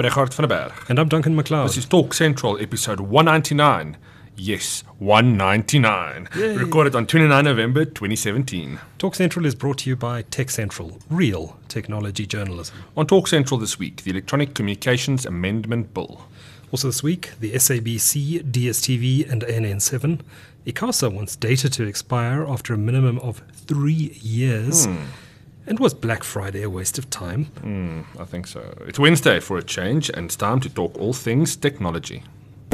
Richard van der Berg. And I'm Duncan McLeod. This is Talk Central, episode 199. Yes, 199. Yay. Recorded on 29 November 2017. Talk Central is brought to you by Tech Central, real technology journalism. On Talk Central this week, the Electronic Communications Amendment Bill. Also this week, the SABC, DSTV and ANN7. ICASA wants data to expire after a minimum of 3 years. And was Black Friday a waste of time? I think so. It's Wednesday for a change, and it's time to talk all things technology.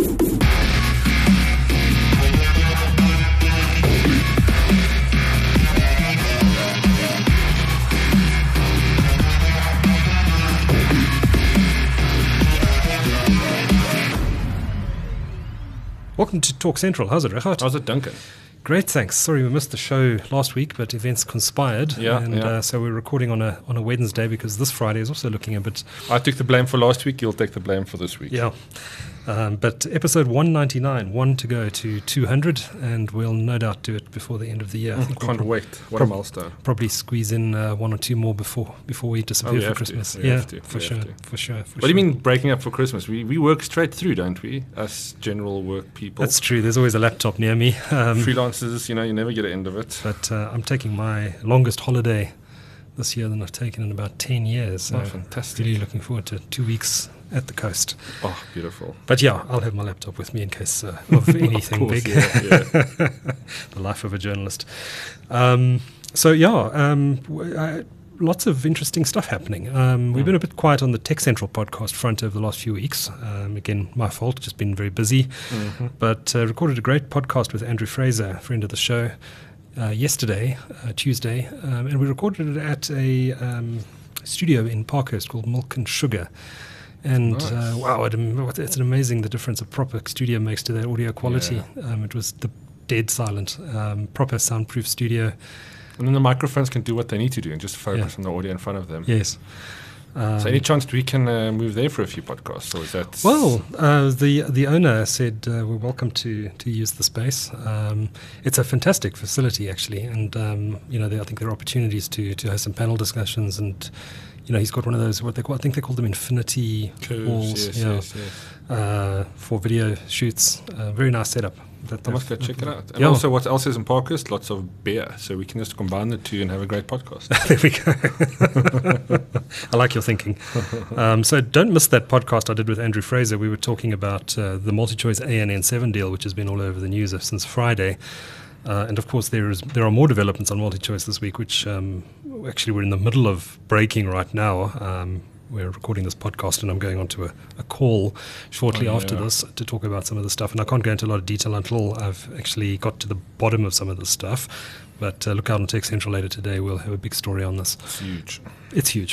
Welcome to Talk Central. How's it, Richard? How's it, Duncan? Great, thanks. Sorry we missed the show last week, but events conspired. So we're recording on a Wednesday because this Friday is also looking a bit... I took the blame for last week, you'll take the blame for this week. Yeah. But episode 199, 1 to go to 200, and we'll no doubt do it before the end of the year. I can't wait. What a milestone. Probably squeeze in one or two more before we disappear for Christmas. For sure. What do you mean breaking up for Christmas? We work straight through, don't we, us general work people? That's true. There's always a laptop near me. Freelancers, you never get an end of it. But I'm taking my longest holiday this year than I've taken in about 10 years. So fantastic. Really looking forward to 2 weeks at the coast. Oh, beautiful. But yeah, I'll have my laptop with me in case of anything of course, big. Yeah. The life of a journalist. Lots of interesting stuff happening. We've been a bit quiet on the Tech Central podcast front over the last few weeks. Again, my fault, just been very busy. But recorded a great podcast with Andrew Fraser, a friend of the show, yesterday, Tuesday. And we recorded it at a studio in Parkhurst called Milk and Sugar. And nice. Wow, it's amazing the difference a proper studio makes to their audio quality. Yeah. It was the dead silent, proper soundproof studio. And then the microphones can do what they need to do and just focus on the audio in front of them. Yes. So any chance we can move there for a few podcasts, or is that... Well, the owner said we're welcome to use the space. It's a fantastic facility, actually, and I think there are opportunities to have some panel discussions, and he's got one of those, I think they call them infinity walls, yes. For video shoots. Very nice setup. I must go check it out. And also, what else is in Parkhurst? Lots of beer. So we can just combine the two and have a great podcast. There we go. I like your thinking. So don't miss that podcast I did with Andrew Fraser. We were talking about the MultiChoice ANN7 deal, which has been all over the news since Friday. And of course, there are more developments on MultiChoice this week, which actually we're in the middle of breaking right now. We're recording this podcast and I'm going on to a call shortly after this to talk about some of the stuff. And I can't go into a lot of detail until I've actually got to the bottom of some of this stuff. But look out on Tech Central later today. We'll have a big story on this. It's huge.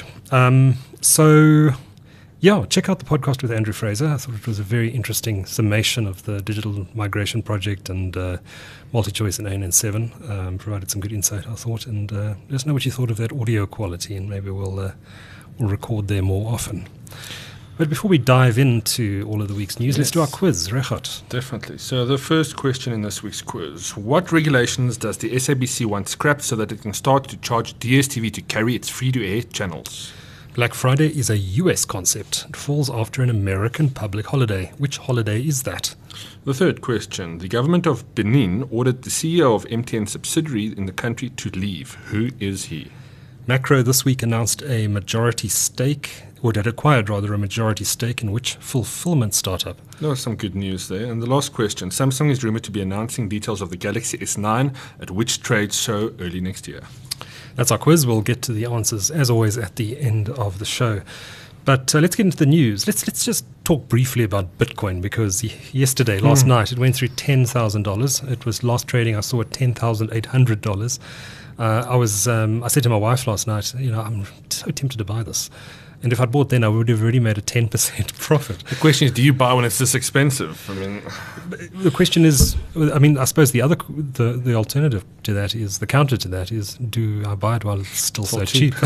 Check out the podcast with Andrew Fraser. I thought it was a very interesting summation of the digital migration project and MultiChoice and ANN7. Provided some good insight, I thought. And let us know what you thought of that audio quality, and maybe we'll record there more often. But before we dive into all of the week's news, let's do our quiz, Richard. Definitely. So the first question in this week's quiz: what regulations does the SABC want scrapped so that it can start to charge DSTV to carry its free-to-air channels? Black Friday is a US concept. It falls after an American public holiday. Which holiday is that? The third question: the government of Benin ordered the CEO of MTN subsidiary in the country to leave. Who is he? Macro this week announced a majority stake, or had acquired rather a majority stake in which fulfillment startup? There was some good news there. And the last question: Samsung is rumored to be announcing details of the Galaxy S9 at which trade show early next year? That's our quiz. We'll get to the answers, as always, at the end of the show. But let's get into the news. Let's just talk briefly about Bitcoin, because last night, it went through $10,000. It was last trading, I saw at $10,800. I said to my wife last night, I'm so tempted to buy this. And if I'd bought then, I would have already made a 10% profit. The question is, do you buy when it's this expensive? The question is, I suppose the alternative to that is, the counter to that is, do I buy it while it's still so cheap?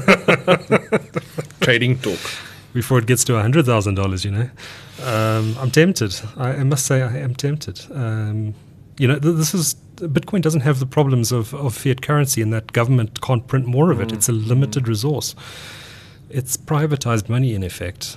Trading talk. Before it gets to $100,000, I'm tempted. I must say I am tempted. Bitcoin doesn't have the problems of fiat currency in that government can't print more of it. It's a limited resource. it's privatized money in effect.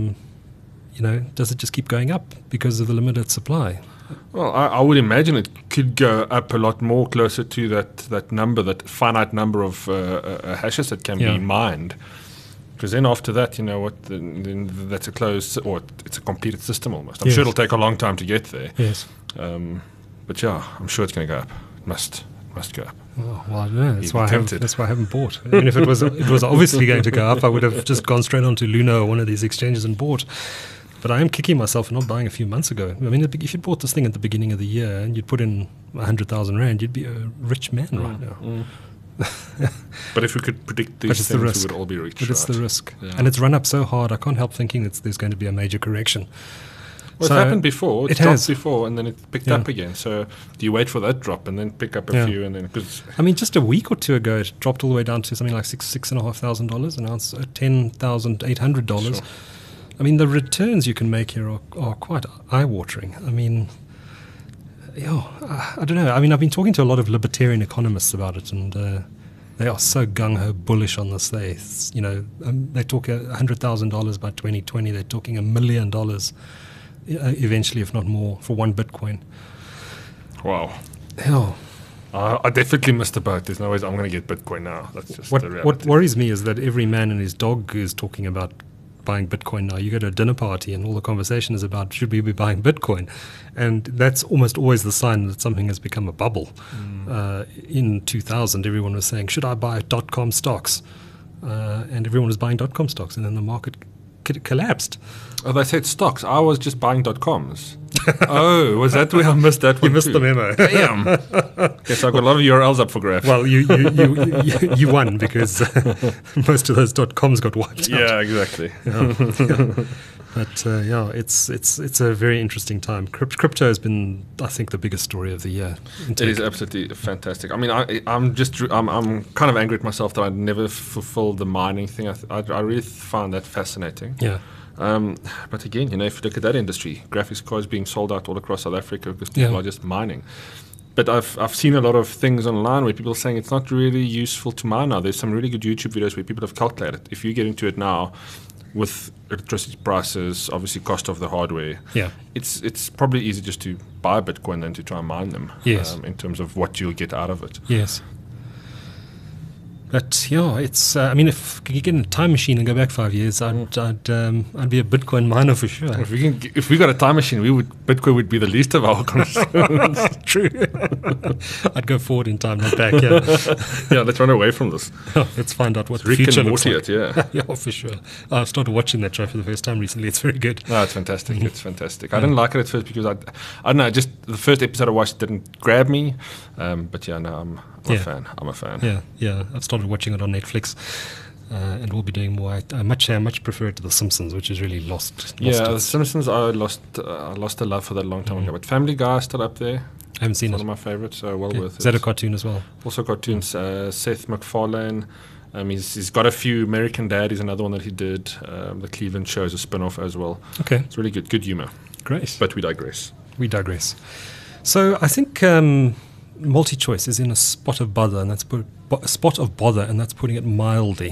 Does it just keep going up because of the limited supply? Well, I would imagine it could go up a lot more, closer to that number, that finite number of hashes that can be mined. Because then after that, then that's a closed, or it's a completed system almost. I'm sure it'll take a long time to get there. Yes. But yeah, I'm sure it's going to go up. It must go up. Oh, well, I don't know. That's why I haven't bought. I mean, if it was obviously going to go up, I would have just gone straight onto Luna or one of these exchanges and bought. But I am kicking myself for not buying a few months ago. I mean, if you bought this thing at the beginning of the year and you'd put in 100,000 Rand, you'd be a rich man right now. But if we could predict these things, we would all be rich. But it's the risk. Yeah. And it's run up so hard, I can't help thinking there's going to be a major correction. Well, it's happened before. It's dropped before, and then it picked up again. So do you wait for that drop and then pick up a few? And then, I mean, just a week or two ago, it dropped all the way down to something like $6,500, and now it's $10,800. Sure. I mean, the returns you can make here are quite eye-watering. I mean, I don't know. I mean, I've been talking to a lot of libertarian economists about it, and they are so gung-ho bullish on this. They talk $100,000 by 2020. They're talking $1 million eventually, if not more, for one Bitcoin. Wow. Hell. I definitely missed the boat. There's no way I'm going to get Bitcoin now. That's just the reality. What worries me is that every man and his dog is talking about buying Bitcoin now. You go to a dinner party and all the conversation is about, should we be buying Bitcoin? And that's almost always the sign that something has become a bubble. In 2000, everyone was saying, should I buy .com stocks? And everyone was buying .com stocks, and then the market collapsed. Oh, they said stocks. I was just buying .coms. Oh, was that where I missed that one? You missed the memo. Damn. Yes, I've got a lot of URLs up for grabs. Well, you won because most of those .coms got wiped out. Yeah, exactly. But it's a very interesting time. Crypto has been, I think, the biggest story of the year. It is absolutely fantastic. I mean, I'm kind of angry at myself that I never fulfilled the mining thing. I really found that fascinating. Yeah. But again, if you look at that industry, graphics cards being sold out all across South Africa because people are just mining. But I've seen a lot of things online where people are saying it's not really useful to mine now. There's some really good YouTube videos where people have calculated. If you get into it now, with electricity prices, obviously cost of the hardware, it's probably easier just to buy Bitcoin than to try and mine them. Yes. In terms of what you'll get out of it. Yes. But it's. I mean, if you get in a time machine and go back 5 years, I'd be a Bitcoin miner for sure. If we got a time machine, Bitcoin would be the least of our concerns. True. I'd go forward in time, not back. Yeah. Let's run away from this. Let's find out what the future looks like. Yeah, for sure. I've started watching that show for the first time recently. It's very good. No, it's fantastic. It's fantastic. I didn't like it at first because I don't know. Just the first episode I watched didn't grab me. But I'm a fan. I'm a fan. Yeah. I've started watching it on Netflix, and we'll be doing more. I much prefer it to The Simpsons, which is really lost. The Simpsons, I lost a love for that a long time ago. But Family Guy is still up there. I haven't seen it. One of my favorites, so worth it. Is that a cartoon as well? Also cartoons. Seth MacFarlane. He's got a few. American Dad is another one that he did. The Cleveland Show is a spin-off as well. Okay. It's really good humor. Great. But we digress. So I think MultiChoice is in a spot of bother, and that's putting it mildly.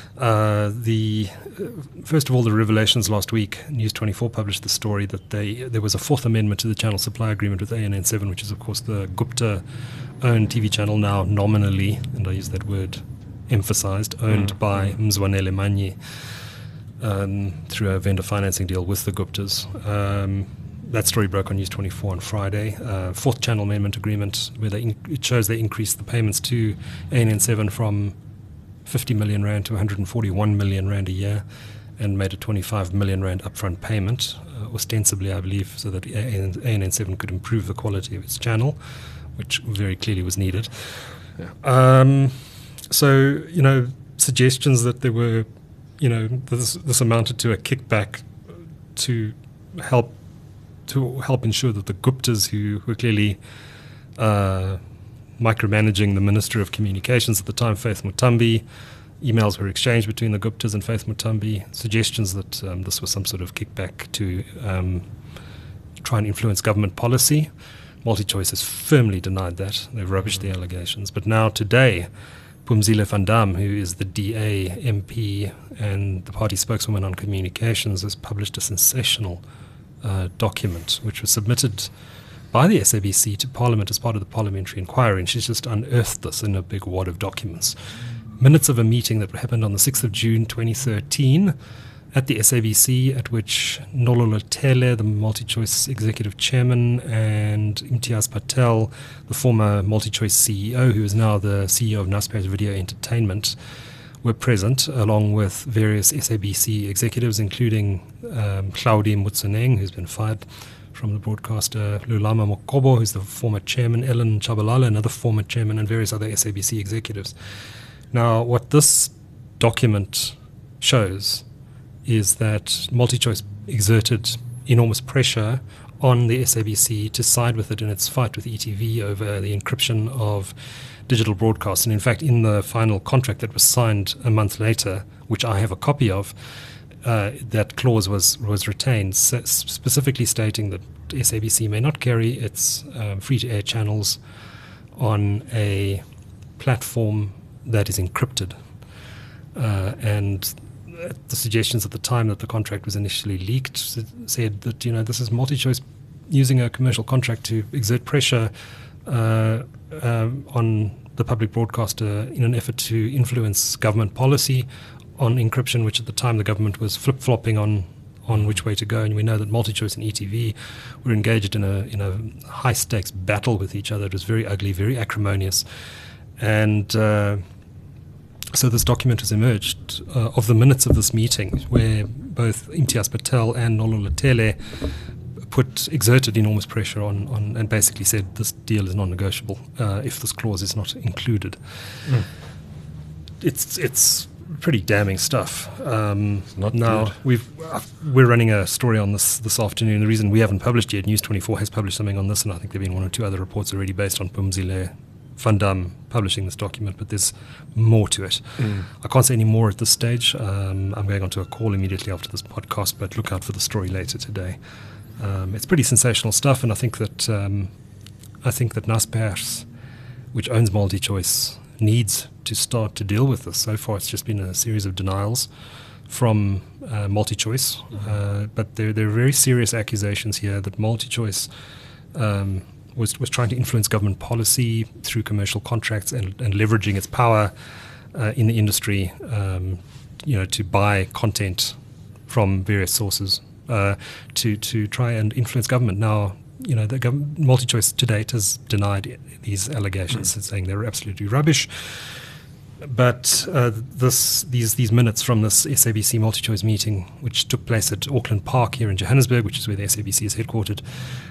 First of all, the revelations last week, News24 published the story that there was a fourth amendment to the channel supply agreement with ANN7, which is of course the Gupta-owned TV channel, now nominally, and I use that word emphasized, owned by Mzwanele Manyi through a vendor financing deal with the Guptas. That story broke on News24 on Friday. Fourth channel amendment agreement where it shows they increased the payments to ANN7 from 50 million Rand to 141 million Rand a year, and made a 25 million Rand upfront payment, ostensibly, I believe, so that ANN7 could improve the quality of its channel, which very clearly was needed. Yeah. So, suggestions that there were, this amounted to a kickback to help ensure that the Guptas, who were clearly micromanaging the Minister of Communications at the time, Faith Mutambi, emails were exchanged between the Guptas and Faith Mutambi, suggestions that this was some sort of kickback to try and influence government policy. MultiChoice has firmly denied that. They've rubbished the allegations. But now today, Phumzile van Dam, who is the DA MP and the party spokeswoman on communications, has published a sensational document which was submitted by the SABC to Parliament as part of the parliamentary inquiry, and she's just unearthed this in a big wad of documents. Minutes of a meeting that happened on the 6th of June 2013 at the SABC, at which Nololo Tele, the MultiChoice executive chairman, and Imtiaz Patel, the former MultiChoice CEO, who is now the CEO of Naspers Video Entertainment, were present, along with various SABC executives, including Hlaudi Motsoeneng, who's been fired from the broadcaster, Lulama Mokobo, who's the former chairman, Ellen Chabalala, another former chairman, and various other SABC executives. Now, what this document shows is that MultiChoice exerted enormous pressure on the SABC to side with it in its fight with ETV over the encryption of digital broadcasts. And in fact, in the final contract that was signed a month later, which I have a copy of, that clause was retained, specifically stating that SABC may not carry its free-to-air channels on a platform that is encrypted. And the suggestions at the time that the contract was initially leaked said that, this is MultiChoice using a commercial contract to exert pressure on the public broadcaster in an effort to influence government policy on encryption, which at the time the government was flip-flopping on which way to go. And we know that MultiChoice and ETV were engaged in a high-stakes battle with each other. It was very ugly, very acrimonious. And so this document has emerged of the minutes of this meeting, where both Imtiaz Patel and Nololo Tele exerted enormous pressure on and basically said this deal is non-negotiable if this clause is not included. It's pretty damning stuff. Not now good. We're running a story on this afternoon. The reason we haven't published yet, News 24 has published something on this, and I think there have been one or two other reports already based on Phumzile van Dam publishing this document, but there's more to it. I can't say any more at this stage. I'm going on to a call immediately after this podcast, but look out for the story later today. It's pretty sensational stuff, and I think that Naspers, which owns MultiChoice, needs to start to deal with this. So far, it's just been a series of denials from MultiChoice, but there are very serious accusations here that MultiChoice was trying to influence government policy through commercial contracts and leveraging its power in the industry, to buy content from various sources to try and influence government. Now, the MultiChoice to date has denied these allegations, saying they're absolutely rubbish. But these minutes from this SABC MultiChoice meeting, which took place at Auckland Park here in Johannesburg, which is where the SABC is headquartered,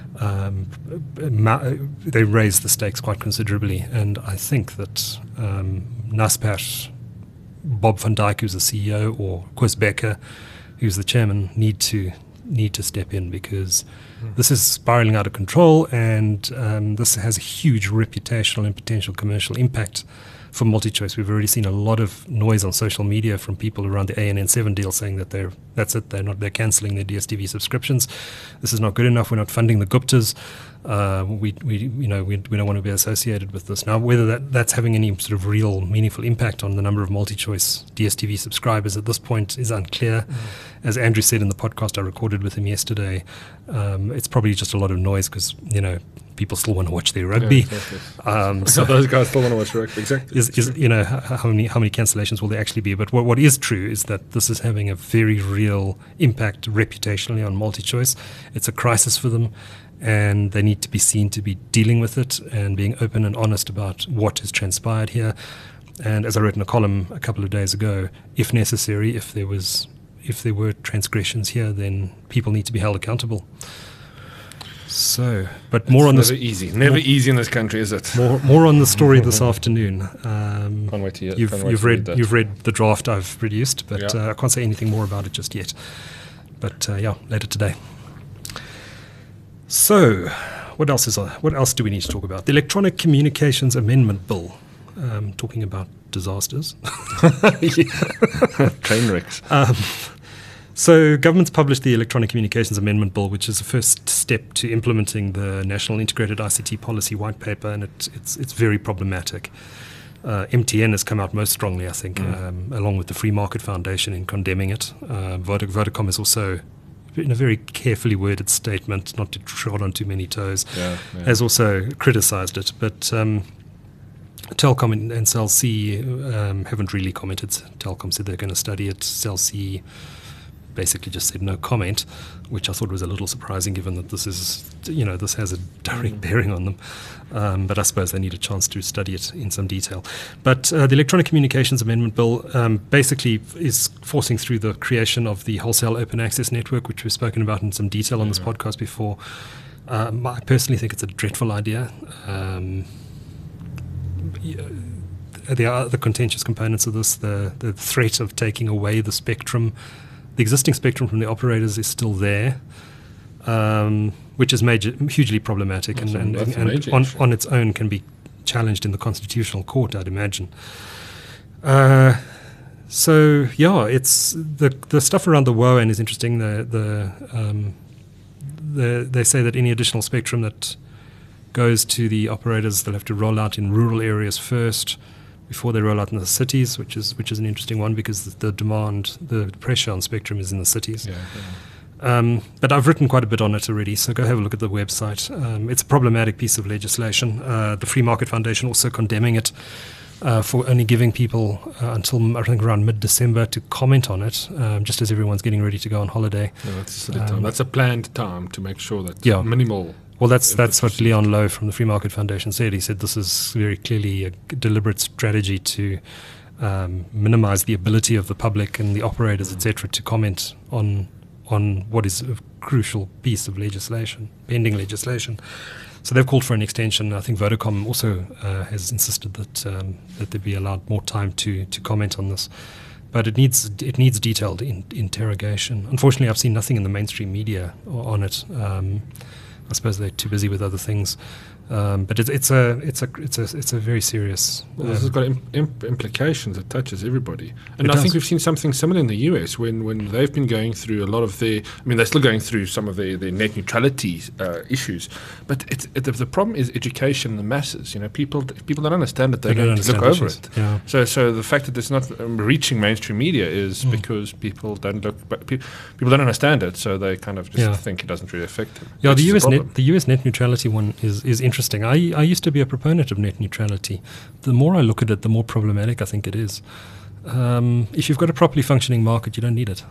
they raised the stakes quite considerably. And I think that Naspers, Bob van Dijk, who's the CEO, or Koos Becker, who's the chairman, need to step in, because this is spiraling out of control, and this has a huge reputational and potential commercial impact for MultiChoice. We've already seen a lot of noise on social media from people around the ANN7 deal saying that they're cancelling their DSTV subscriptions. This is not good enough. We're not funding the Guptas. We don't want to be associated with this. Now, whether that's having any sort of real meaningful impact on the number of MultiChoice DSTV subscribers at this point is unclear. As Andrew said in the podcast I recorded with him yesterday, it's probably just a lot of noise because people still want to watch their rugby. Yeah, exactly. So those guys still want to watch rugby. Exactly. How many cancellations will there actually be? But what is true is that this is having a very real impact reputationally on MultiChoice. It's a crisis for them, and they need to be seen to be dealing with it and being open and honest about what has transpired here. And as I wrote in a column a couple of days ago, if necessary, if there were transgressions here, then people need to be held accountable. So, but more on this. Never easy in this country, is it? More on the story this afternoon. Can't wait to hear. You've read the draft I've produced, but I can't say anything more about it just yet. But later today. So, what else do we need to talk about? The Electronic Communications Amendment Bill. Talking about disasters. Train wrecks. So government's published the Electronic Communications Amendment Bill, which is the first step to implementing the National Integrated ICT Policy White Paper, and it's very problematic. MTN has come out most strongly, I think, along with the Free Market Foundation in condemning it. Vodacom has also, in a very carefully worded statement, not to trod on too many toes, has also criticized it. But Telkom and Cell C haven't really commented. Telkom said they're going to study it. Cell C basically just said no comment, which I thought was a little surprising given that this is, this has a direct bearing on them. But I suppose they need a chance to study it in some detail. But the Electronic Communications Amendment Bill basically is forcing through the creation of the Wholesale Open Access Network, which we've spoken about in some detail on this podcast before. I personally think it's a dreadful idea. There are other contentious components of this. The threat of taking away the spectrum. The existing spectrum from the operators is still there, which is hugely problematic and on its own can be challenged in the Constitutional Court, I'd imagine. So it's the stuff around the WOAN is interesting. They say that any additional spectrum that goes to the operators, they'll have to roll out in rural areas first before they roll out in the cities, which is an interesting one because the pressure on spectrum is in the cities. But I've written quite a bit on it already, so go have a look at the website. It's a problematic piece of legislation. The Free Market Foundation also condemning it for only giving people until I think around mid-December to comment on it, just as everyone's getting ready to go on holiday. That's a planned time to make sure that minimal. Well, that's what Leon Lowe from the Free Market Foundation said. He said this is very clearly a deliberate strategy to minimize the ability of the public and the operators, etc., to comment on what is a crucial piece of legislation, pending legislation. So they've called for an extension. I think Vodacom also has insisted that they be allowed more time to comment on this. But it needs detailed interrogation. Unfortunately, I've seen nothing in the mainstream media on it. I suppose they're too busy with other things, but it's a very serious. Well, this has got implications. It touches everybody, and I think we've seen something similar in the US when they've been going through a lot of their. I mean, they're still going through some of their net neutrality issues, but the problem is education in the masses. People don't understand that they're going to look over it. Yeah. So the fact that it's not reaching mainstream media is because people don't look, but people don't understand it, so they kind of just think it doesn't really affect them. Yeah, the US net neutrality one is interesting. I used to be a proponent of net neutrality. The more I look at it, the more problematic I think it is. If you've got a properly functioning market, you don't need it.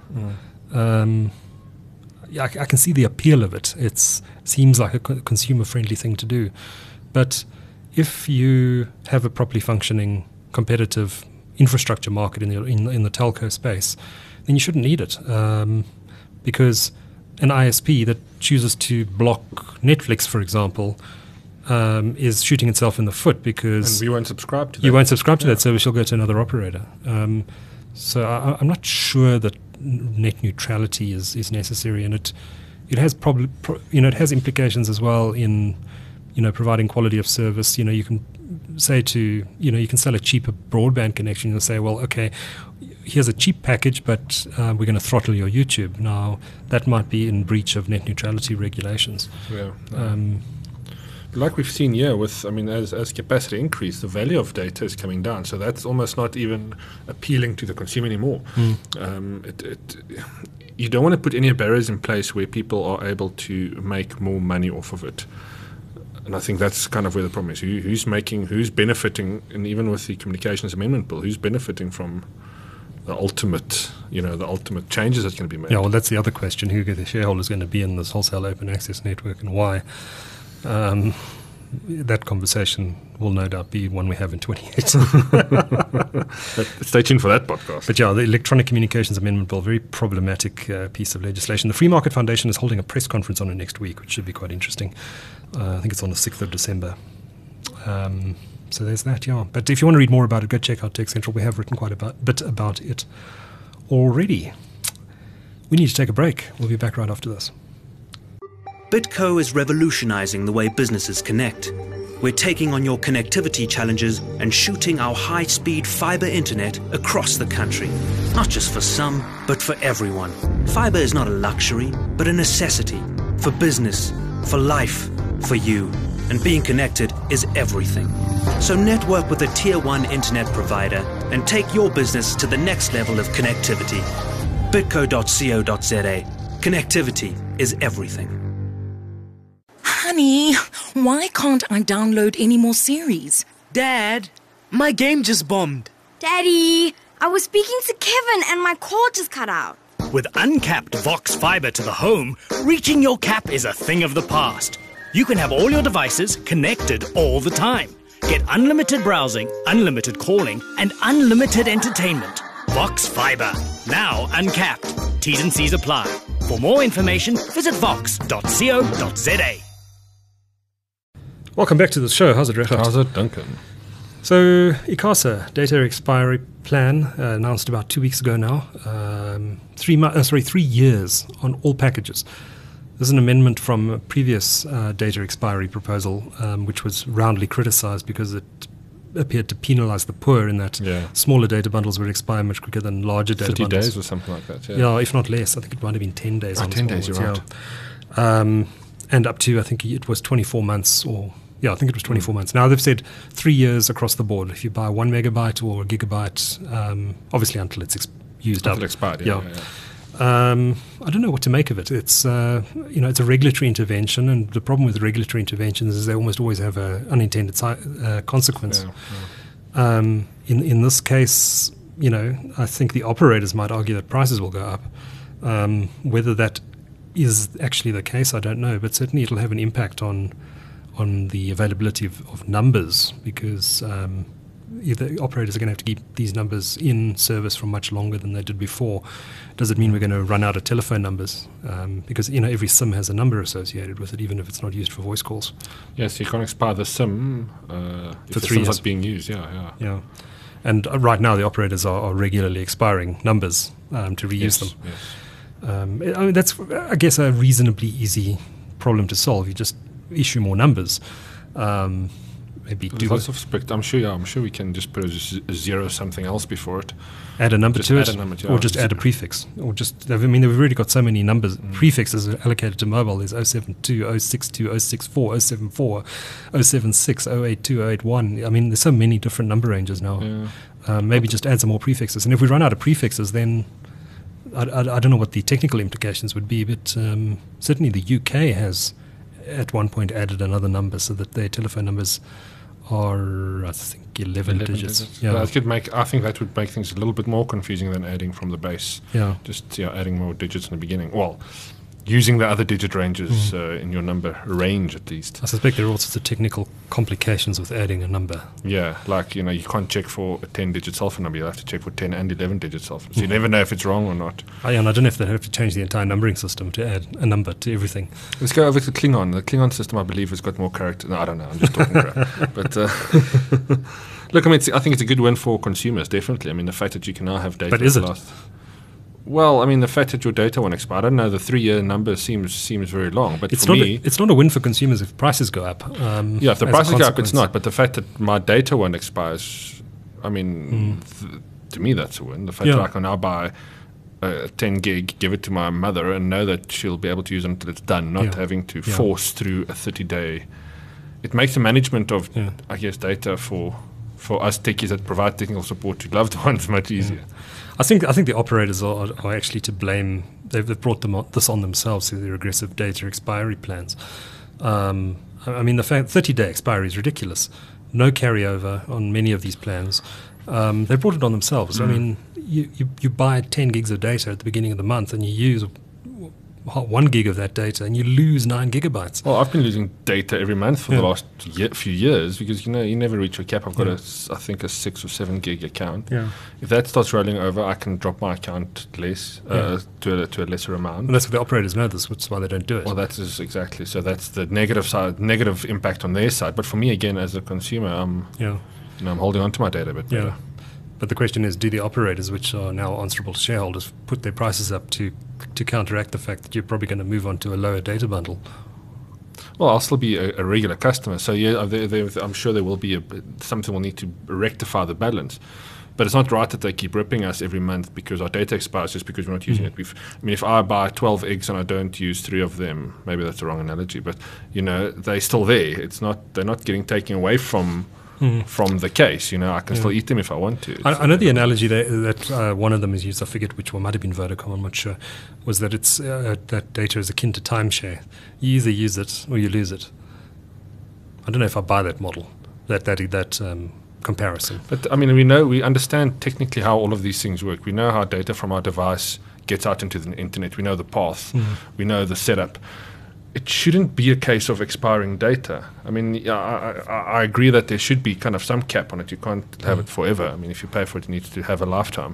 I can see the appeal of it. It seems like a consumer-friendly thing to do. But if you have a properly functioning, competitive infrastructure market in the telco space, then you shouldn't need it. Because an ISP that chooses to block Netflix, for example, is shooting itself in the foot because... And we won't subscribe to that. You won't subscribe to that service, you'll go to another operator. So I'm not sure that net neutrality is necessary, and it has it has implications as well in providing quality of service. You can say you can sell a cheaper broadband connection. You'll say, well, okay, here's a cheap package, but we're going to throttle your YouTube. Now, that might be in breach of net neutrality regulations. Like we've seen here as capacity increase, the value of data is coming down. So that's almost not even appealing to the consumer anymore. You don't want to put any barriers in place where people are able to make more money off of it. And I think that's kind of where the problem is. Who's benefiting, and even with the Communications Amendment Bill, who's benefiting from the ultimate changes that's going to be made? Yeah, well, that's the other question. Who the shareholders going to be in this wholesale open access network, and why? That conversation will no doubt be one we have in 28. Stay tuned for that podcast. But yeah, the Electronic Communications Amendment Bill, very problematic piece of legislation. The Free Market Foundation is holding a press conference on it next week, which should be quite interesting. I think it's on the 6th of December. So there's that, yeah. But if you want to read more about it, go check out Tech Central. We have written quite a bit about it already. We need to take a break. We'll be back right after this. BitCo is revolutionizing the way businesses connect. We're taking on your connectivity challenges and shooting our high-speed fiber internet across the country. Not just for some, but for everyone. Fiber is not a luxury, but a necessity. For business, for life, for you. and being connected is everything. So network with a Tier 1 internet provider and take your business to the next level of connectivity. Bitco.co.za. Connectivity is everything. Honey, why can't I download any more series? Dad, my game just bombed. Daddy, I was speaking to Kevin and my call just cut out. With uncapped Vox Fiber to the home, reaching your cap is a thing of the past. You can have all your devices connected all the time. Get unlimited browsing, unlimited calling, and unlimited entertainment. Vox Fiber. Now uncapped. T's and C's apply. For more information, visit vox.co.za. Welcome back to the show. How's it, Richard? How's it, Duncan? So, ICASA data expiry plan announced about 2 weeks ago now. 3 years on all packages. This is an amendment from a previous data expiry proposal, which was roundly criticized because it appeared to penalize the poor in that smaller data bundles would expire much quicker than larger data 30 bundles. 30 days or something like that, Yeah, if not less. I think it might have been 10 days. 10 days, you're right. And up to, I think it was 24 months or... Yeah, I think it was 24 months. Now they've said 3 years across the board. If you buy 1 megabyte or a gigabyte, obviously until it's used up. Until expired, yeah. I don't know what to make of it. It's it's a regulatory intervention, and the problem with regulatory interventions is they almost always have an unintended consequence. In this case, I think the operators might argue that prices will go up. Whether that is actually the case, I don't know, but certainly it'll have an impact on the availability of numbers, because the operators are going to have to keep these numbers in service for much longer than they did before. Does it mean we're going to run out of telephone numbers? Because every SIM has a number associated with it, even if it's not used for voice calls. Yes, you can't expire the SIM if the SIM's not being used. Yeah. And right now the operators are regularly expiring numbers to reuse them. Yes. That's, I guess, a reasonably easy problem to solve. You just issue more numbers. Maybe do lots of spectrum. I'm sure we can just put a zero something else before it. Add a number to it, or just add a prefix, or just. I mean, we've already got so many numbers prefixes allocated to mobile. There's 072, 062, 064, 074, 076, 082, 081. I mean, there's so many different number ranges now. Maybe just add some more prefixes. And if we run out of prefixes, then I don't know what the technical implications would be, but certainly the UK has at one point added another number so that their telephone numbers are, I think, 11 digits. Yeah, I think that would make things a little bit more confusing than adding from the base. Yeah, just adding more digits in the beginning. Well, using the other digit ranges in your number range at least. I suspect there are all sorts of technical complications with adding a number. Yeah, like you can't check for a 10-digit cell phone number. You have to check for 10 and 11-digit cell phone. So you never know if it's wrong or not. And I don't know if they have to change the entire numbering system to add a number to everything. Let's go over to Klingon. The Klingon system, I believe, has got more character. No, I don't know. I'm just talking crap. But look, I mean, I think it's a good win for consumers. Definitely. I mean, the fact that you can now have data. But is it? Well, I mean, the fact that your data won't expire, I don't know, the 3-year number seems very long. But it's for me... It's not a win for consumers if prices go up. If the prices go up, it's not. But the fact that my data won't expire is, I mean, to me, that's a win. The fact that I can now buy 10 gig, give it to my mother, and know that she'll be able to use it until it's done, not having to force through a 30-day... It makes the management of, I guess, data for us techies that provide technical support to loved ones much easier. I think the operators are actually to blame. They've brought this on themselves through their aggressive data expiry plans. I mean, the fact 30-day expiry is ridiculous. No carryover on many of these plans. They brought it on themselves. I mean, you buy 10 gigs of data at the beginning of the month and you use 1 gig of that data and you lose 9 gigabytes. Well, I've been losing data every month for the last few years because, you never reach your cap. I've got I think a 6 or 7 gig account. Yeah. If that starts rolling over, I can drop my account less to a lesser amount. And that's what the operators know this, which is why they don't do it. Well, that is exactly. So that's the negative impact on their side. But for me, again, as a consumer, I'm holding on to my data a bit better. But the question is, do the operators, which are now answerable to shareholders, put their prices up to counteract the fact that you're probably going to move on to a lower data bundle? Well, I'll still be a regular customer, so I'm sure there will be something will need to rectify the balance. But it's not right that they keep ripping us every month because our data expires just because we're not using it. If I buy 12 eggs and I don't use 3 of them, maybe that's the wrong analogy, but they're still there. They're not getting taken away from the case. I can still eat them if I want to. I know the analogy that one of them is used, I forget which one, might have been Vodacom, I'm not sure, was that it's that data is akin to timeshare. You either use it or you lose it. I don't know if I buy that model, that comparison. But we understand technically how all of these things work. We know how data from our device gets out into the internet. We know the path. We know the setup. It shouldn't be a case of expiring data. I agree that there should be kind of some cap on it. You can't have it forever. If you pay for it, you need to have a lifetime.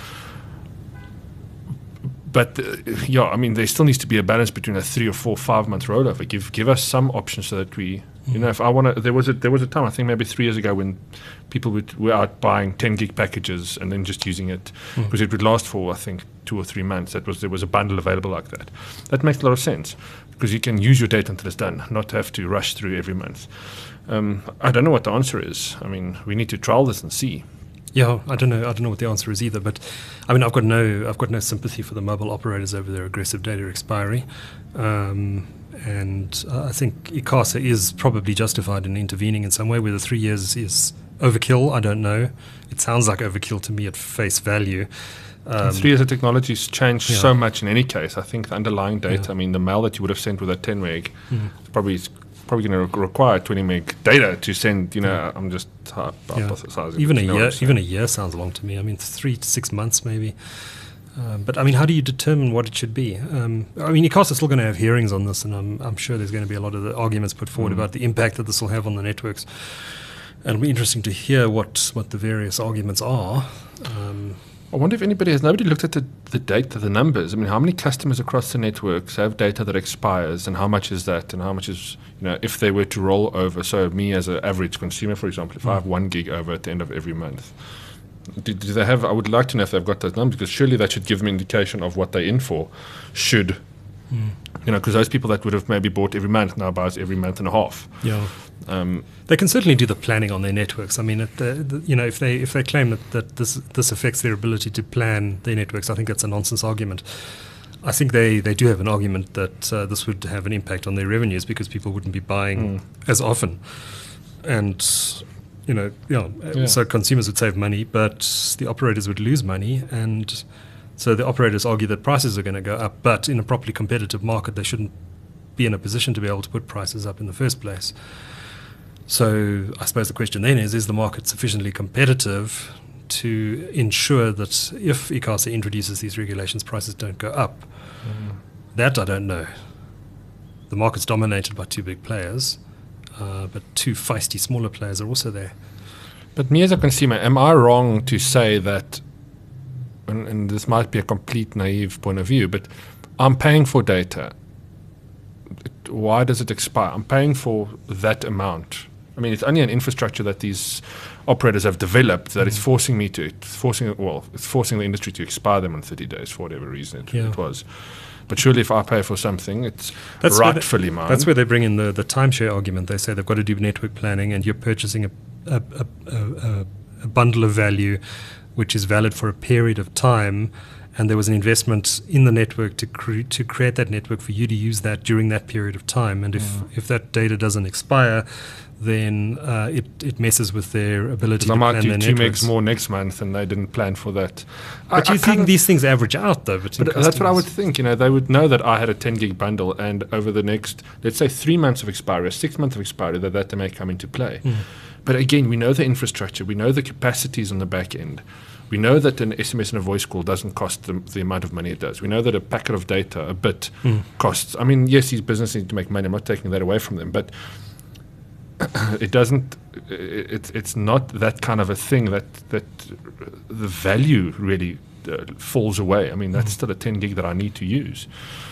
But there still needs to be a balance between a 3 or 4, 5 month rollover. Give us some options so that we, if I want to. There was a time, I think maybe 3 years ago, when people were out buying 10 gig packages and then just using it because it would last for, I think, 2 or 3 months. There was a bundle available like that. That makes a lot of sense because you can use your data until it's done, not have to rush through every month. I don't know what the answer is. We need to trial this and see. Yeah, I don't know what the answer is either. But I've got no sympathy for the mobile operators over their aggressive data expiry, and I think ICASA is probably justified in intervening in some way. Whether 3 years is overkill, I don't know. It sounds like overkill to me at face value. 3 years of technology's changed so much in any case. I think the underlying data, the mail that you would have sent with a 10 meg, probably going to require 20 meg data to send. I'm just hypothesizing. Even a year sounds long to me. 3 to 6 months maybe. But how do you determine what it should be? ICASA is still going to have hearings on this, and I'm sure there's going to be a lot of the arguments put forward about the impact that this will have on the networks. And it'll be interesting to hear what the various arguments are. I wonder if nobody looked at the data, the numbers. How many customers across the networks have data that expires, and how much is that, and how much is, if they were to roll over. So me as an average consumer, for example, if I have 1 gig over at the end of every month, do they have, I would like to know if they've got those numbers, because surely that should give them an indication of what they're in for, because those people that would have maybe bought every month now buys every month and a half. Yeah. They can certainly do the planning on their networks. If they claim that this affects their ability to plan their networks, I think that's a nonsense argument. I think they do have an argument that this would have an impact on their revenues because people wouldn't be buying as often, and so consumers would save money, but the operators would lose money, and so the operators argue that prices are going to go up. But in a properly competitive market, they shouldn't be in a position to be able to put prices up in the first place. So I suppose the question then is the market sufficiently competitive to ensure that if ICASA introduces these regulations, prices don't go up? That I don't know. The market's dominated by 2 big players, but 2 feisty smaller players are also there. But me as a consumer, am I wrong to say that, and this might be a complete naive point of view, but I'm paying for data. Why does it expire? I'm paying for that amount. It's only an infrastructure that these operators have developed that is forcing the industry to expire them in 30 days for whatever reason it was. But surely if I pay for something, that's rightfully mine. That's where they bring in the timeshare argument. They say they've got to do network planning, and you're purchasing a bundle of value which is valid for a period of time, and there was an investment in the network to create that network for you to use that during that period of time. And if that data doesn't expire, then it messes with their ability to plan their networks. I might do 2 megs more next month, and they didn't plan for that. But you think these things average out, though? But that's what I would think. They would know that I had a 10 gig bundle, and over the next, let's say, 3 months of expiry, or 6 months of expiry, that they may come into play. But again, we know the infrastructure, we know the capacities on the back end. We know that an SMS and a voice call doesn't cost the amount of money it does. We know that a packet of data, a bit, costs. Yes, these businesses need to make money. I'm not taking that away from them, but it doesn't. It's not that kind of a thing that the value really falls away. That's still a 10 gig that I need to use.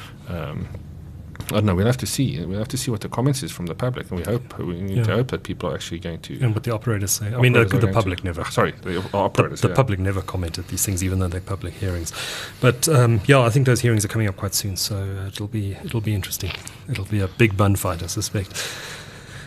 I don't know. We'll have to see. We'll have to see what the comments is from the public, and we need to hope that people are actually going to. And what the operators say. The public never. The operators. The public never commented these things, even though they're public hearings. But I think those hearings are coming up quite soon, so it'll be interesting. It'll be a big bun fight, I suspect.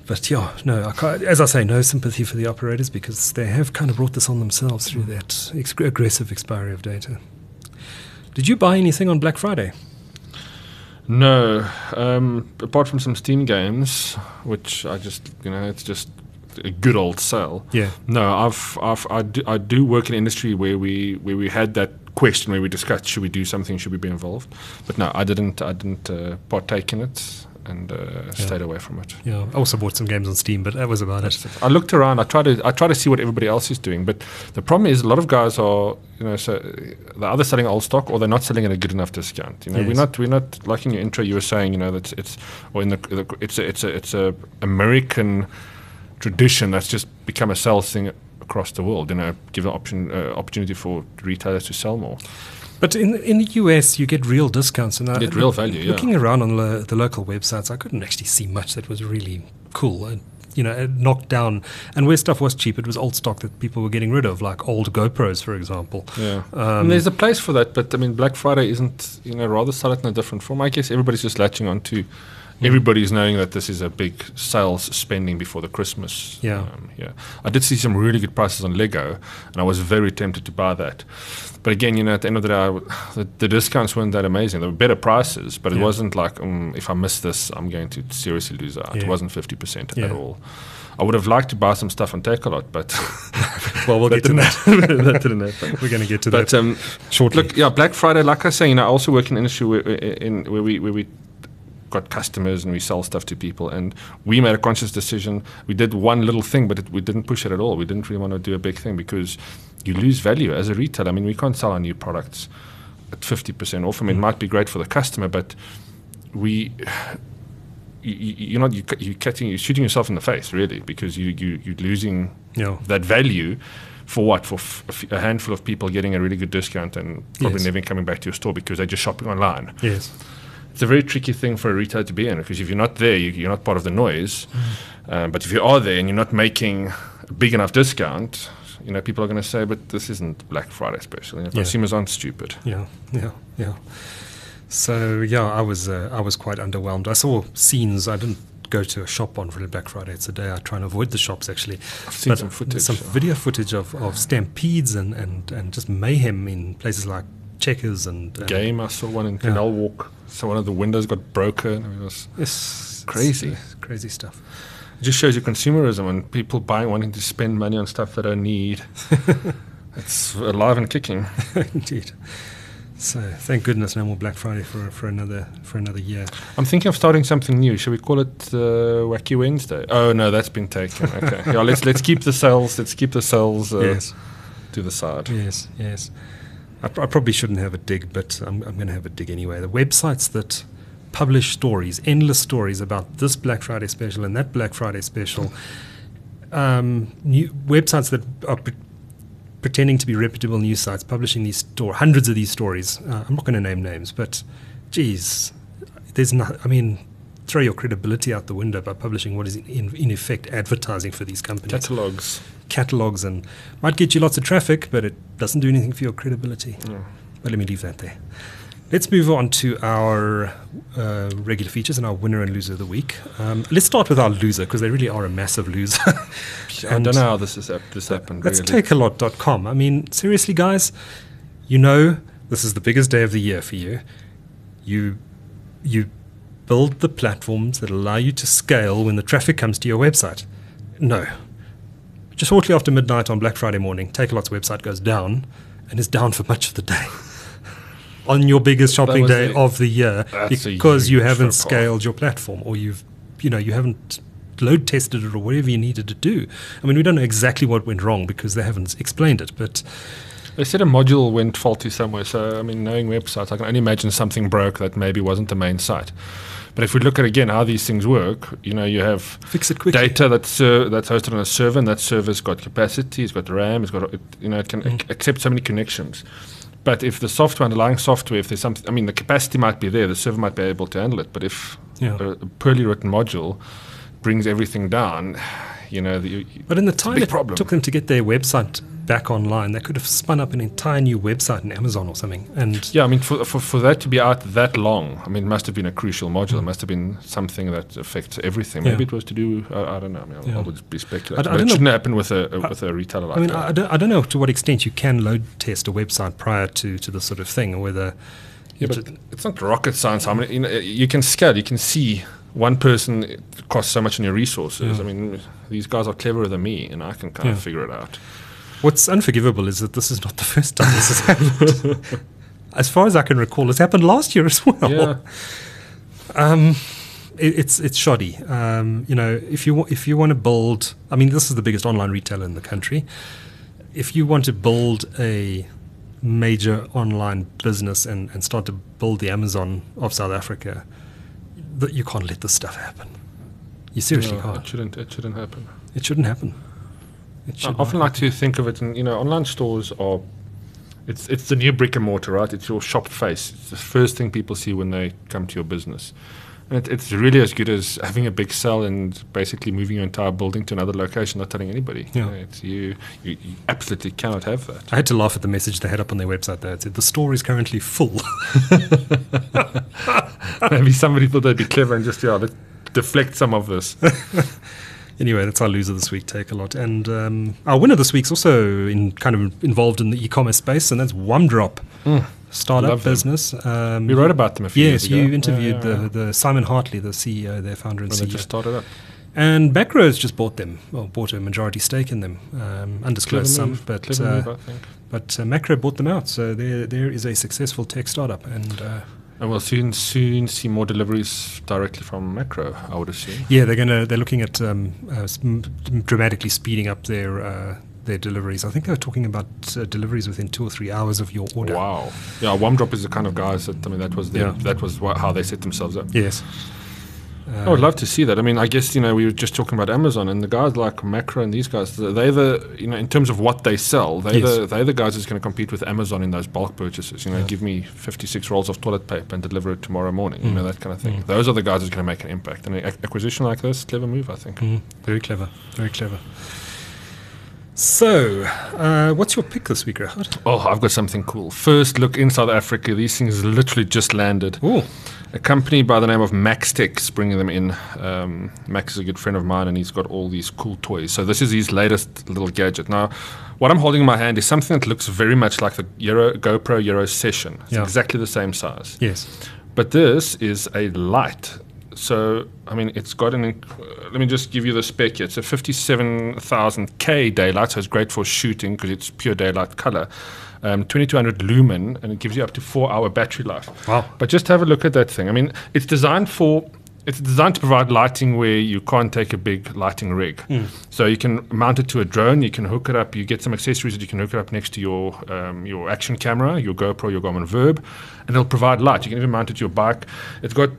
But yeah, no, as I say, no sympathy for the operators because they have kind of brought this on themselves through that aggressive expiry of data. Did you buy anything on Black Friday? No, apart from some Steam games, which I just, it's just a good old sale. Yeah. No, I do work in an industry where we had that question where we discussed, should we do something, should we be involved? But no, I didn't partake in it and stayed away from it. Yeah, I also bought some games on Steam, but that was about it. I looked around. I try to see what everybody else is doing, but the problem is a lot of guys are, so they're either selling old stock or they're not selling at a good enough discount. Yes. We're not like in your intro you were saying, that it's a American tradition that's just become a sales thing across the world. Give an opportunity for retailers to sell more. But in the US, you get real discounts. And you get real value, Looking around on the local websites, I couldn't actually see much that was really cool. Knocked down. And where stuff was cheap, it was old stock that people were getting rid of, like old GoPros, for example. Yeah. And there's a place for that, but Black Friday isn't, rather sell it in a different form. I guess everybody's just latching on to everybody's knowing that this is a big sales spending before the Christmas. Yeah. I did see some really good prices on Lego, and I was very tempted to buy that. But again, at the end of the day, the discounts weren't that amazing. They were better prices, but it wasn't like, if I miss this, I'm going to seriously lose out. It wasn't 50% at all. I would have liked to buy some stuff on Takealot, but well, we'll get to that. That didn't happen. We're going to get to that shortly. Look, Black Friday, like I say, I also work in an industry where we got customers and we sell stuff to people, and we made a conscious decision. We did one little thing, but we didn't push it at all. We didn't really want to do a big thing because you lose value as a retailer. We can't sell our new products at 50% off. It might be great for the customer, but you're shooting yourself in the face, really, because you're losing that value for what? For a handful of people getting a really good discount and probably never coming back to your store because they're just shopping online. Yes. It's a very tricky thing for a retailer to be in, because if you're not there, you're not part of the noise. But if you are there and you're not making a big enough discount, people are going to say, but this isn't Black Friday special. Consumers aren't stupid. Yeah. So, I was quite underwhelmed. I saw scenes. I didn't go to a shop on Black Friday. It's a day I try and avoid the shops, actually. I've seen some footage. Some video footage of stampedes and just mayhem in places like Checkers and Game. I saw one in Canal Walk. So one of the windows got broken. It was crazy. Crazy stuff. It just shows you consumerism and people wanting to spend money on stuff they don't need. It's alive and kicking. Indeed. So thank goodness no more Black Friday for another year. I'm thinking of starting something new. Should we call it Wacky Wednesday? Oh no, that's been taken. Okay. Let's keep the sales. Let's keep the sales to the side. Yes. I probably shouldn't have a dig, but I'm going to have a dig anyway. The websites that publish stories, endless stories about this Black Friday special and that Black Friday special, new websites that are pretending to be reputable news sites, publishing hundreds of these stories. I'm not going to name names, but geez, throw your credibility out the window by publishing what is in effect advertising for these companies. Catalogs, and might get you lots of traffic, but it doesn't do anything for your credibility. But let me leave that there. Let's move on to our regular features and our winner and loser of the week. Let's start with our loser, because they really are a massive loser. I don't know how this happened. That's Takealot.com. Seriously, guys, this is the biggest day of the year for you. You build the platforms that allow you to scale when the traffic comes to your website. No. Just shortly after midnight on Black Friday morning, Takealot's website goes down, and is down for much of the day. On your biggest shopping day of the year, because you haven't scaled your platform, or you haven't load tested it, or whatever you needed to do. We don't know exactly what went wrong because they haven't explained it, but they said a module went faulty somewhere. So knowing websites, I can only imagine something broke that maybe wasn't the main site. But if we look at again how these things work, you have fix it quickly. Data that's hosted on a server, and that server's got capacity, it's got RAM, it can accept so many connections. But if the underlying software, if there's something, the capacity might be there, the server might be able to handle it. But if a poorly written module brings everything down, but in the time it took them to get their website back online, they could have spun up an entire new website in Amazon or something. And yeah, I mean, for that to be out that long, I mean, it must have been a crucial module. It must have been something that affects everything. Maybe it was to do, I don't know. I mean, I would be speculating. But it shouldn't happen with a retailer like that. I don't know to what extent you can load test a website prior to this sort of thing, or whether... Yeah, but it's not rocket science. I mean, you can scale, you can see one person costs so much in your resources. I mean, these guys are cleverer than me, and I can kind of figure it out. What's unforgivable is that this is not the first time this has happened. As far as I can recall, it's happened last year as well. Yeah. It's shoddy. If you want to build, I mean, this is the biggest online retailer in the country. If you want to build a major online business and start to build the Amazon of South Africa, that you can't let this stuff happen. You seriously can't. It shouldn't happen. It shouldn't happen. I often like to think of it, and online stores are. It's the new brick and mortar, right? It's your shop face. It's the first thing people see when they come to your business. And it's really as good as having a big cell and basically moving your entire building to another location, not telling anybody. Yeah. You absolutely cannot have that. I had to laugh at the message they had up on their website there. It said, the store is currently full. Maybe somebody thought they'd be clever and just, let's deflect some of this. Anyway, that's our loser this week, Takealot. And our winner this week's also involved in the e-commerce space, and that's OneDrop. Startup business. We wrote about them a few years ago. Yes, you interviewed the Simon Hartley, the CEO, their founder and CEO. They just started up. And Macro's just bought them, bought a majority stake in them. Undisclosed sum, but move, I think. But Macro bought them out. So there is a successful tech startup. And we'll soon see more deliveries directly from Macro, I would assume. Yeah, they're looking at dramatically speeding up their deliveries. I think they were talking about deliveries within 2 or 3 hours of your order. Wow. Yeah, OneDrop is the kind of guys that, that was how they set themselves up. Yes. I would love to see that. I mean, I guess, we were just talking about Amazon, and the guys like Macro and these guys, they're in terms of what they sell, they're the guys that's going to compete with Amazon in those bulk purchases. Give me 56 rolls of toilet paper and deliver it tomorrow morning, that kind of thing. Those are the guys that's going to make an impact. And an acquisition like this, clever move, I think. Very clever. Very clever. So, what's your pick this week, Regardt? Oh, I've got something cool. First look in South Africa. These things literally just landed. Ooh. A company by the name of Maxtech is bringing them in. Max is a good friend of mine, and he's got all these cool toys. So this is his latest little gadget. Now, what I'm holding in my hand is something that looks very much like the GoPro Euro Session. It's exactly the same size. Yes. But this is a light. So, I mean, it's got let me just give you the spec here. It's a 57,000K daylight, so it's great for shooting because it's pure daylight color. 2200 lumen, and it gives you up to 4-hour battery life. Wow. But just have a look at that thing. I mean, it's designed to provide lighting where you can't take a big lighting rig. So you can mount it to a drone, you can hook it up, you get some accessories that you can hook it up next to your action camera, your GoPro, your Garmin Verb, and it'll provide light. You can even mount it to your bike. It's got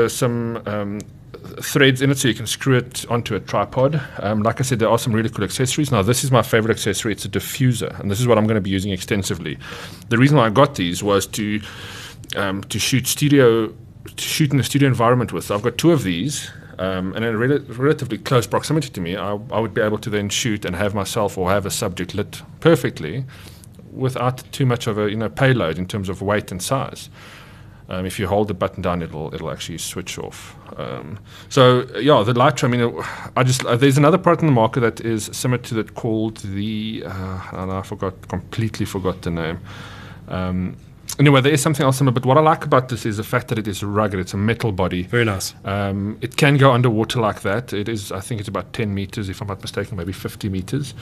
some threads in it so you can screw it onto a tripod. Like I said, there are some really cool accessories. Now, this is my favorite accessory. It's a diffuser, and this is what I'm going to be using extensively. The reason why I got these was to shoot in a studio environment with. So I've got 2 of these, and in a relatively close proximity to me, I would be able to then shoot and have myself or have a subject lit perfectly without too much of a payload in terms of weight and size. If you hold the button down, it'll actually switch off. The Lytra. I mean, there's another product in the market that is similar to that called the. I completely forgot the name. Anyway, there is something else similar, but what I like about this is the fact that it is rugged. It's a metal body. Very nice. It can go underwater like that. It is, I think it's about 10 meters, if I'm not mistaken, maybe 50 meters.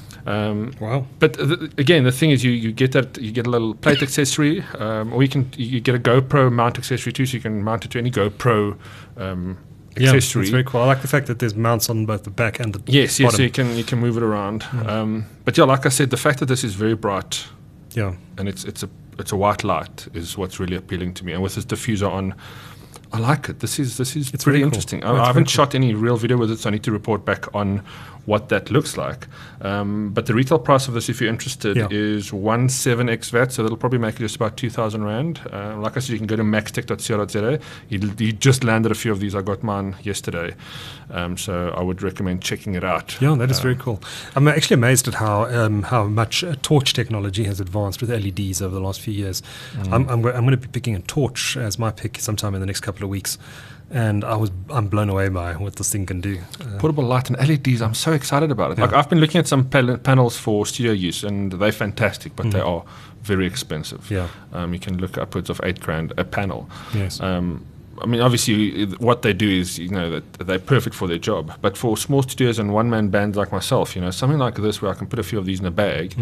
Wow! But again, the thing is, you get a little plate accessory, or you get a GoPro mount accessory too, so you can mount it to any GoPro accessory. Yeah, that's very cool. I like the fact that there's mounts on both the back and the bottom. Yes, so you can move it around. But yeah, like I said, the fact that this is very bright, and it's a white light is what's really appealing to me. And with this diffuser on, I like it. This is It's pretty very cool. interesting. No, it's I haven't very shot any real video with it, so I need to report back on what that looks like. But the retail price of this, if you're interested, is 17x VAT, so that'll probably make it just about 2,000 Rand. Like I said, you can go to maxtech.co.za. He just landed a few of these. I got mine yesterday, so I would recommend checking it out. Yeah, that is very cool. I'm actually amazed at how much torch technology has advanced with LEDs over the last few years. I'm going to be picking a torch as my pick sometime in the next couple of weeks. And I'm blown away by what this thing can do. Portable light and LEDs, I'm so excited about it. Like I've been looking at some panels for studio use, and they're fantastic, but they are very expensive. Yeah. You can look upwards of $8,000 a panel. Yes. I mean, obviously, what they do is, that they're perfect for their job. But for small studios and one-man bands like myself, something like this where I can put a few of these in a bag,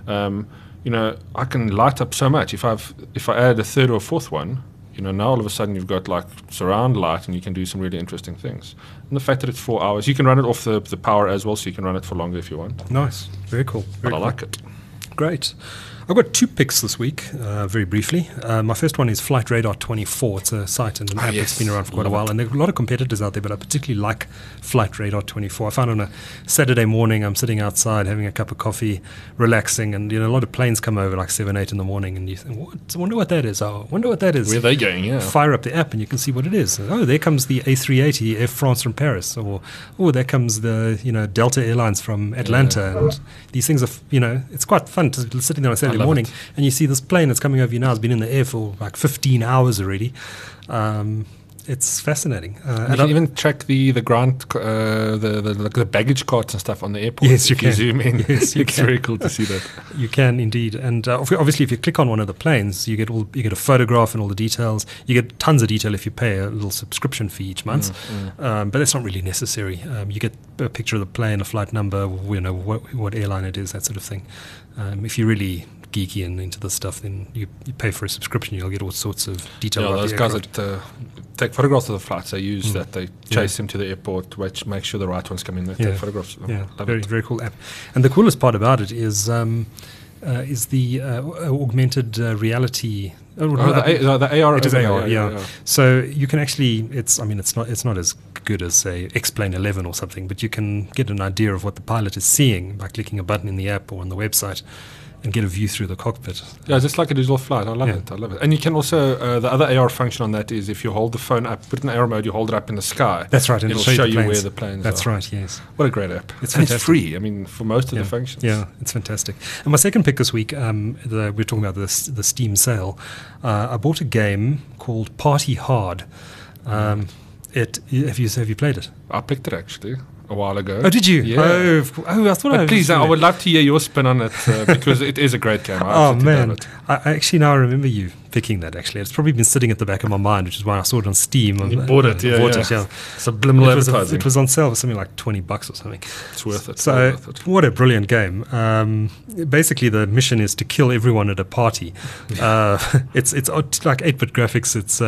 I can light up so much. If I add a third or a fourth one, now all of a sudden you've got like surround light and you can do some really interesting things. And the fact that it's 4 hours, you can run it off the power as well, so you can run it for longer if you want. Nice. Very cool. But I like it. Great. I've got 2 picks this week, very briefly. My first one is Flight Radar 24. It's a site and an app that's been around for quite a while, and there are a lot of competitors out there, but I particularly like Flight Radar 24. I found on a Saturday morning, I'm sitting outside having a cup of coffee, relaxing, and a lot of planes come over like 7, 8 in the morning, and you think, I wonder what that is. Oh, I wonder what that is. Where are they going? Yeah. Fire up the app and you can see what it is. Oh, there comes the A380 Air France from Paris, or there comes the Delta Airlines from Atlanta. And these things are it's quite fun to sitting there on a Saturday morning and you see this plane that's coming over you now has been in the air for like 15 hours already. It's fascinating. And you can even track the ground, the baggage carts and stuff on the airport. Yes, you can. You zoom in. Yes, you it's can. very cool to see that. You can indeed, and obviously, if you click on one of the planes, you get a photograph and all the details. You get tons of detail if you pay a little subscription fee each month, but that's not really necessary. You get a picture of the plane, a flight number, what airline it is, that sort of thing. If you're really geeky and into this stuff, then you pay for a subscription. You'll get all sorts of detail. Yeah, about those the guys aircraft. that take photographs of the flights, they use that. They chase them to the airport, make sure the right ones come in. They take photographs of them. Yeah, Love very it. very cool app. And the coolest part about it is the augmented reality. The AR. It is overlay, AR, yeah. So you can actually, it's not as good as say X-Plane 11 or something, but you can get an idea of what the pilot is seeing by clicking a button in the app or on the website, and get a view through the cockpit. Yeah, just like a digital flight. I love it. And you can also, the other AR function on that is if you hold the phone up, put it in AR mode, you hold it up in the sky. That's right. And it'll show you planes. where the planes That's are. right, yes. What a great app. It's and fantastic. it's free, I mean, for most of the functions. Yeah, it's fantastic. And my second pick this week, we're talking about the Steam sale. I bought a game called Party Hard. Have you played it? I picked it actually a while ago. Oh, did you? Yeah. I thought But please, I would love to hear your spin on it because it is a great game. I Oh absolutely love man, it. I actually now remember you picking that. Actually, it's probably been sitting at the back of my mind, which is why I saw it on Steam. You bought it, yeah. yeah. Subliminal advertising. It was on sale for something like $20 or something. It's worth it. So well worth it. what a brilliant game! Basically, the mission is to kill everyone at a party. It's like 8-bit graphics. It's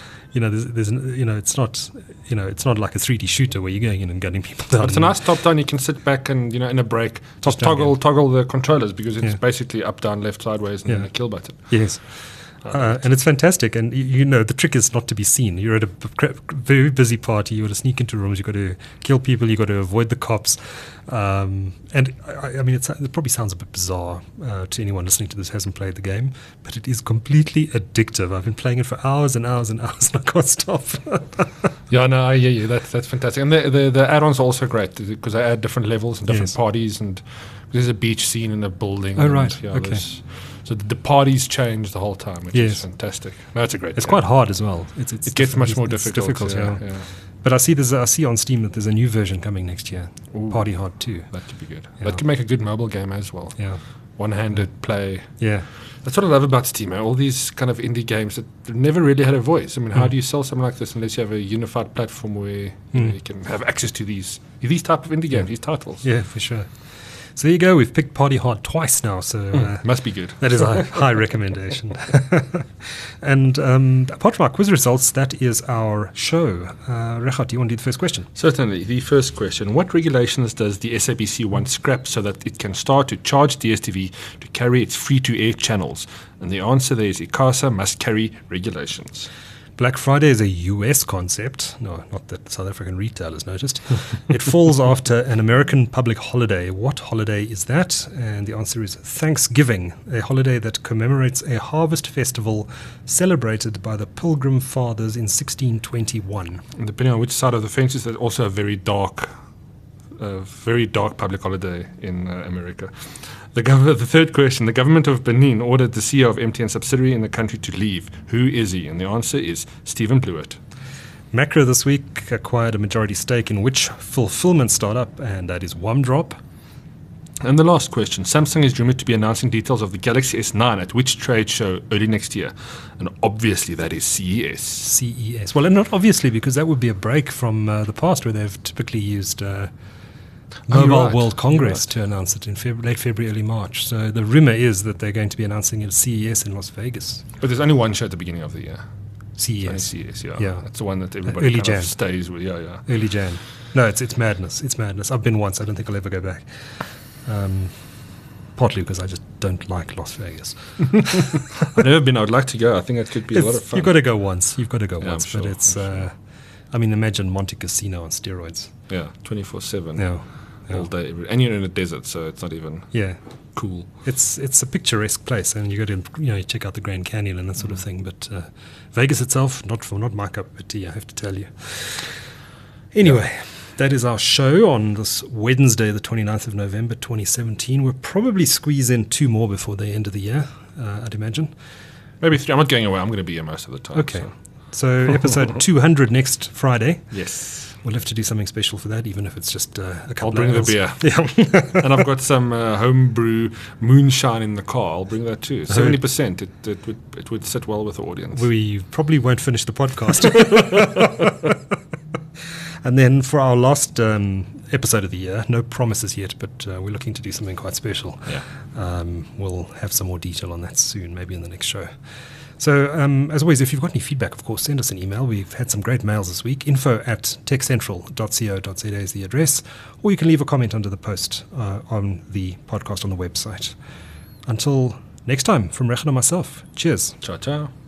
it's not like a 3D shooter where you're going in and gunning people down. But it's a nice top down. You can sit back and in a break, just Top-down toggle the controllers because it's basically up, down, left, sideways, and then a kill button. Yes. And it's fantastic, and the trick is not to be seen. You're at a very busy party. You've got to sneak into rooms. You've got to kill people. You've got to avoid the cops. And I mean, it probably sounds a bit bizarre to anyone listening to this who hasn't played the game, but it is completely addictive. I've been playing it for hours and hours and hours, and I can't stop. Yeah, no, I hear you. That's fantastic. And the add-ons are also great because they add different levels and different parties. And there's a beach scene in a building. Oh, right. Yeah, okay. So the parties change the whole time, which is fantastic. No, it's a great It's game. quite hard as well. It gets much more difficult. Yeah. Yeah. But I see on Steam that there's a new version coming next year, Party Hard 2. That could be good. Yeah. That could make a good mobile game as well. Yeah. One-handed play. Yeah. That's what I love about Steam. All these kind of indie games that never really had a voice. I mean, how do you sell something like this unless you have a unified platform where you can have access to these type of indie games, these titles? Yeah, for sure. So there you go. We've picked Party Hard twice now, so Must be good. that is a high recommendation. And apart from our quiz results, that is our show. Regardt, do you want to do the first question? Certainly. The first question, what regulations does the SABC want scrapped so that it can start to charge DSTV to carry its free-to-air channels? And the answer there is ICASA must carry regulations. Black Friday is a US concept. No, not that South African retailers noticed. It falls after an American public holiday. What holiday is that? And the answer is Thanksgiving, a holiday that commemorates a harvest festival celebrated by the Pilgrim Fathers in 1621. And depending on which side of the fence is, there's also a very dark public holiday in America. The third question, the government of Benin ordered the CEO of MTN subsidiary in the country to leave. Who is he? And the answer is Stephen Blewett. Macro this week acquired a majority stake in which fulfillment startup? And that is Wamdrop. And the last question, Samsung is rumored to be announcing details of the Galaxy S9 at which trade show early next year? And obviously that is CES. CES. Well, and not obviously, because that would be a break from the past where they've typically used Mobile World Congress to announce it in late February, early March. So the rumor is that they're going to be announcing it at CES in Las Vegas. But there's only one show at the beginning of the year. CES. CES, yeah. Yeah. That's the one that everybody Early kind Jan. of stays with. Yeah. Early Jan. No, it's madness. It's madness. I've been once. I don't think I'll ever go back. Partly because I just don't like Las Vegas. I've never been. I would like to go. I think it could be a lot of fun. You've got to go once. But sure, it's... I mean, imagine Monte Casino on steroids. Yeah, 24/7. Yeah. All day. And you're in a desert, so it's not even cool. It's a picturesque place, and you go to you check out the Grand Canyon and that sort of thing. But Vegas itself, not my cup of tea, I have to tell you. Anyway, that is our show on this Wednesday, the 29th of November, 2017. We'll probably squeeze in 2 more before the end of the year, I'd imagine. Maybe 3. I'm not going away. I'm going to be here most of the time. Okay. So episode 200 next Friday. Yes. We'll have to do something special for that, even if it's just a couple I'll bring of hours. the beer. And I've got some homebrew moonshine in the car. I'll bring that too. 70%. It would sit well with the audience. We probably won't finish the podcast. And then for our last episode of the year, no promises yet, but we're looking to do something quite special. Yeah. We'll have some more detail on that soon, maybe in the next show. So, as always, if you've got any feedback, of course, send us an email. We've had some great mails this week. info@techcentral.co.za is the address. Or you can leave a comment under the post on the podcast on the website. Until next time, from Rechen and myself, cheers. Ciao, ciao.